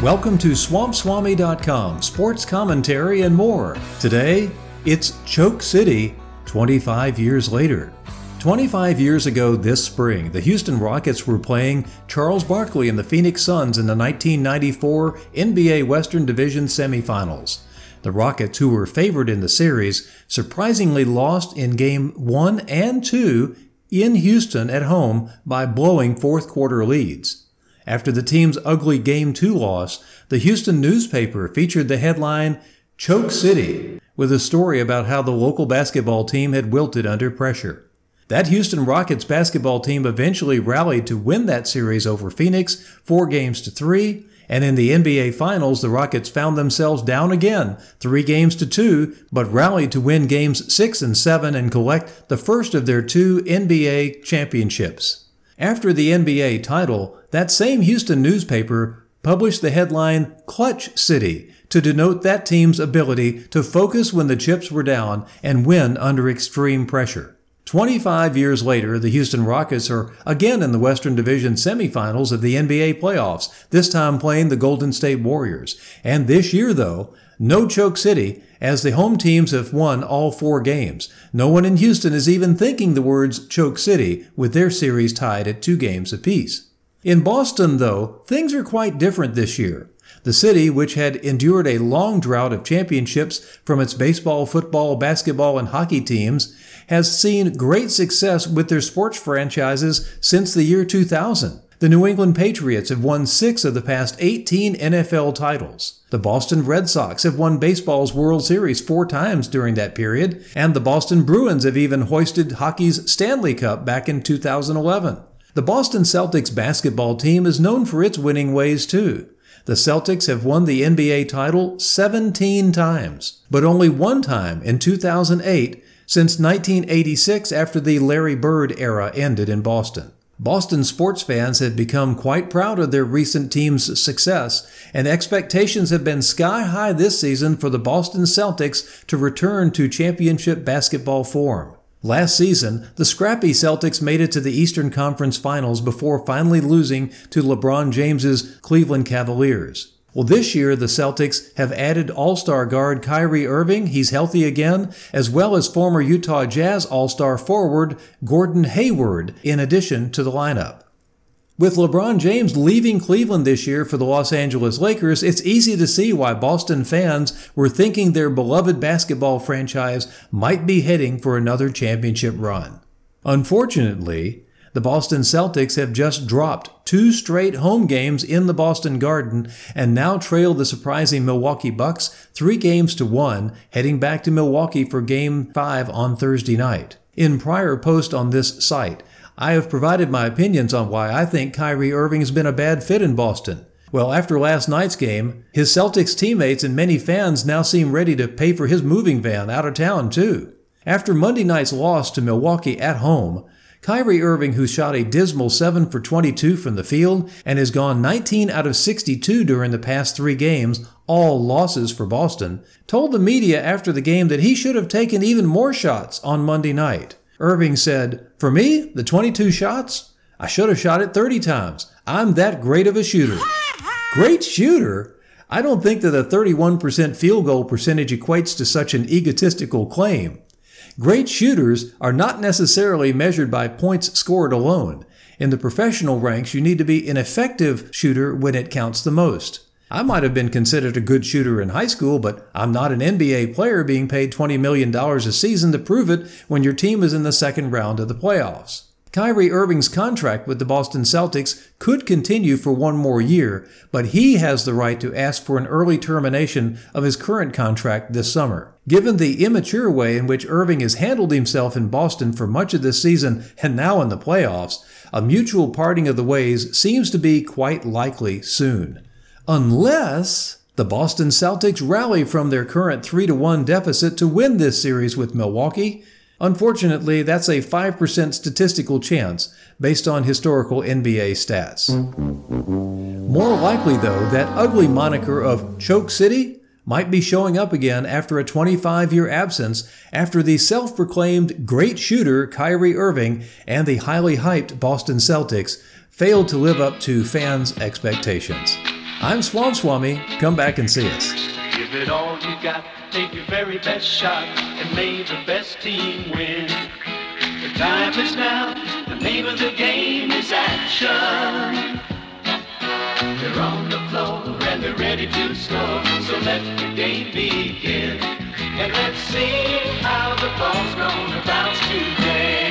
Welcome to SwampSwami.com, sports commentary and more. Today, it's Choke City 25 years later. 25 years ago this spring, the Houston Rockets were playing Charles Barkley and the Phoenix Suns in the 1994 NBA Western Division semifinals. The Rockets, who were favored in the series, surprisingly lost in Game 1 and 2 in Houston at home by blowing fourth quarter leads. After the team's ugly Game 2 loss, the Houston newspaper featured the headline, Choke City, with a story about how the local basketball team had wilted under pressure. That Houston Rockets basketball team eventually rallied to win that series over Phoenix 4-3, and in the NBA Finals, the Rockets found themselves down again 3-2, but rallied to win Games 6 and 7 and collect the first of their two NBA championships. After the NBA title, that same Houston newspaper published the headline Clutch City to denote that team's ability to focus when the chips were down and win under extreme pressure. 25 years later, the Houston Rockets are again in the Western Division semifinals of the NBA playoffs, this time playing the Golden State Warriors. And this year, though, no Choke City, as the home teams have won all 4 games. No one in Houston is even thinking the words Choke City, with their series tied at 2 games apiece. In Boston, though, things are quite different this year. The city, which had endured a long drought of championships from its baseball, football, basketball, and hockey teams, has seen great success with their sports franchises since the year 2000. The New England Patriots have won 6 of the past 18 NFL titles. The Boston Red Sox have won baseball's World Series 4 times during that period, and the Boston Bruins have even hoisted hockey's Stanley Cup back in 2011. The Boston Celtics basketball team is known for its winning ways too. The Celtics have won the NBA title 17 times, but only one time in 2008 since 1986 after the Larry Bird era ended in Boston. Boston sports fans have become quite proud of their recent team's success, and expectations have been sky high this season for the Boston Celtics to return to championship basketball form. Last season, the scrappy Celtics made it to the Eastern Conference Finals before finally losing to LeBron James's Cleveland Cavaliers. Well, this year, the Celtics have added All-Star guard Kyrie Irving, he's healthy again, as well as former Utah Jazz All-Star forward Gordon Hayward, in addition to the lineup. With LeBron James leaving Cleveland this year for the Los Angeles Lakers, it's easy to see why Boston fans were thinking their beloved basketball franchise might be heading for another championship run. Unfortunately, the Boston Celtics have just dropped 2 straight home games in the Boston Garden and now trail the surprising Milwaukee Bucks 3-1, heading back to Milwaukee for Game 5 on Thursday night. In prior posts on this site, I have provided my opinions on why I think Kyrie Irving has been a bad fit in Boston. Well, after last night's game, his Celtics teammates and many fans now seem ready to pay for his moving van out of town too. After Monday night's loss to Milwaukee at home, Kyrie Irving, who shot a dismal 7 for 22 from the field and has gone 19 out of 62 during the past 3 games, all losses for Boston, told the media after the game that he should have taken even more shots on Monday night. Irving said, "For me, the 22 shots? I should have shot it 30 times. I'm that great of a shooter." Great shooter? I don't think that a 31% field goal percentage equates to such an egotistical claim. Great shooters are not necessarily measured by points scored alone. In the professional ranks, you need to be an effective shooter when it counts the most. I might have been considered a good shooter in high school, but I'm not an NBA player being paid $20 million a season to prove it when your team is in the second round of the playoffs. Kyrie Irving's contract with the Boston Celtics could continue for 1 more year, but he has the right to ask for an early termination of his current contract this summer. Given the immature way in which Irving has handled himself in Boston for much of this season and now in the playoffs, a mutual parting of the ways seems to be quite likely soon. Unless the Boston Celtics rally from their current 3-1 deficit to win this series with Milwaukee. Unfortunately, that's a 5% statistical chance based on historical NBA stats. More likely, though, that ugly moniker of Choke City might be showing up again after a 25-year absence after the self-proclaimed great shooter Kyrie Irving and the highly hyped Boston Celtics failed to live up to fans' expectations. I'm Swami. Come back and see us. Give it all you got, take your very best shot, and may the best team win. The time is now, the name of the game is action. They're on the floor and they're ready to score, so let the game begin. And let's see how the ball's gonna bounce today.